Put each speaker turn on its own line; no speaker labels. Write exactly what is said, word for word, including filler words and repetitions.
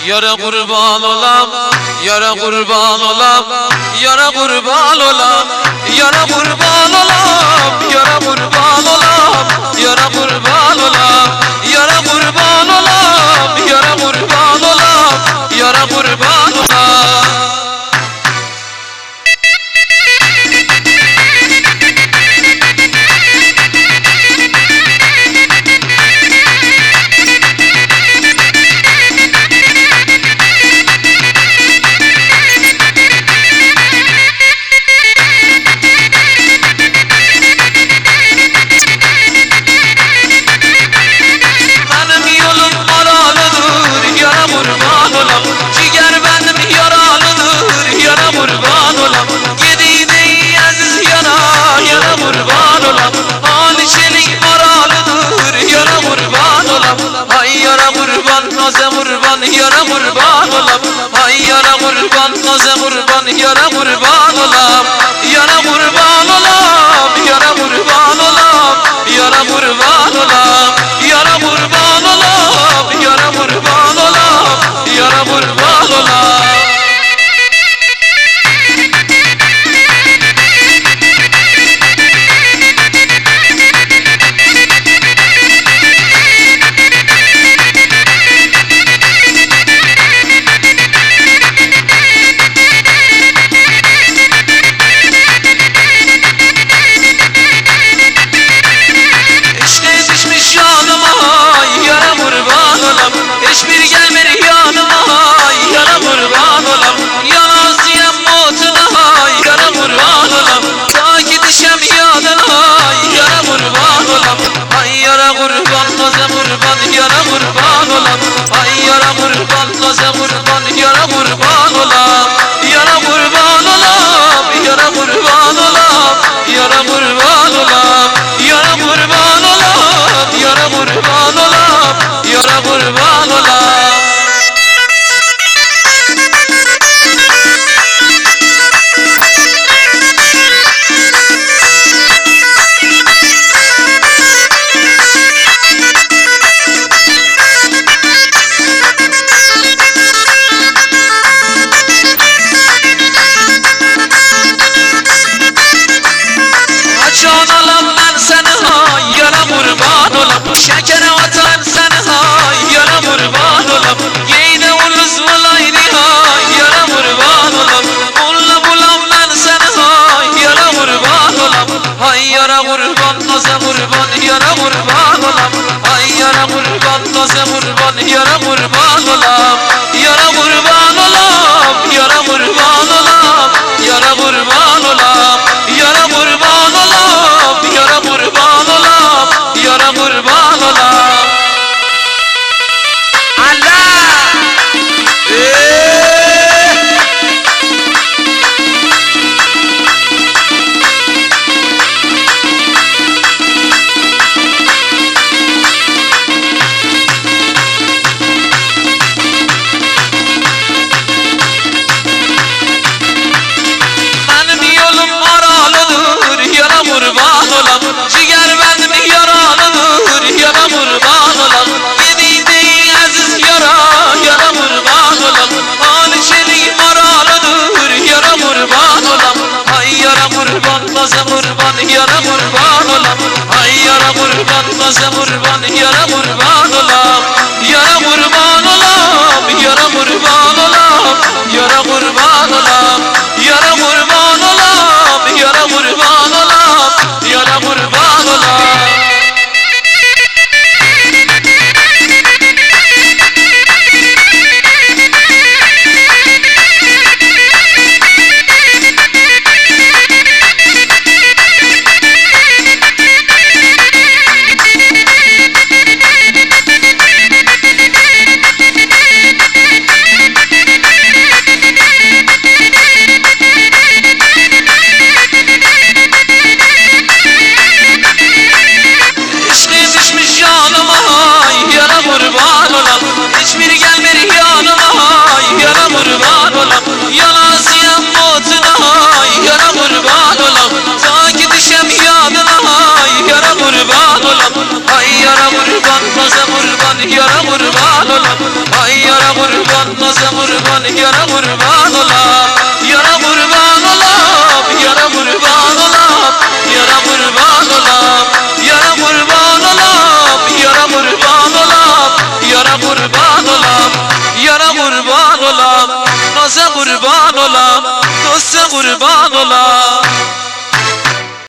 یاره قربان اولم یاره قربان اولم یاره قربان اولم یاره قربان اولم یاره قربان اولم یاره قربان اولم یاره قربان اولم یاره قربان اولم یاره قربان اولم یاره قربان اولم های یاره قربان نازه قربان یاره قربان اولم یاره قربان اولم یاره قربان اولم یاره قربان اولم یاره قربان اولم یاره قربان اولم یاره قربان اولم hiçbir gelmir yanıma yara kurban olam yanasıyam motuna yara kurban olam ta gidişem yanına yara kurban olam ay yara kurban naze kurban yara kurban olam ay yara kurban naze kurban yara kurban olam yara kurban olam yara kurban olam yara kurban olam yara kurban olam yara kurban olam yara kurban olam Can alam ben seni hay yara kurban olam şeker atan seni hay yara kurban olam yine uluz bulayni hay yara kurban olam ulla bulam ben seni hay yara kurban olam hay yara kurban naze kurban yara kurban olam hay yara kurban naze kurban yara kurban olam yara kurban olam yara kurban olam yara kurban olam yara kurban olam yara kurban olam yara kurban olam Allah benim yolum aralıdır yara kurban olam ciğer benim yaralıdır yara kurban olam yediğin aziz yara yara kurban olam hali çelik aralıdır yara kurban olam ay yara kurban naze kurban yara kurban olam ay yara kurban naze kurban yara kurban olam yara kurban olam yara kurban olam yara kurban olam yara kurban olam yara kurban olam yara kurban olam قربان ناز قربان یارا قربان اولام یارا قربان اولام یارا قربان اولام یارا قربان اولام یارا قربان اولام یارا قربان اولام یارا قربان اولام یارا قربان اولام ناز قربان اولام دوست قربان اولام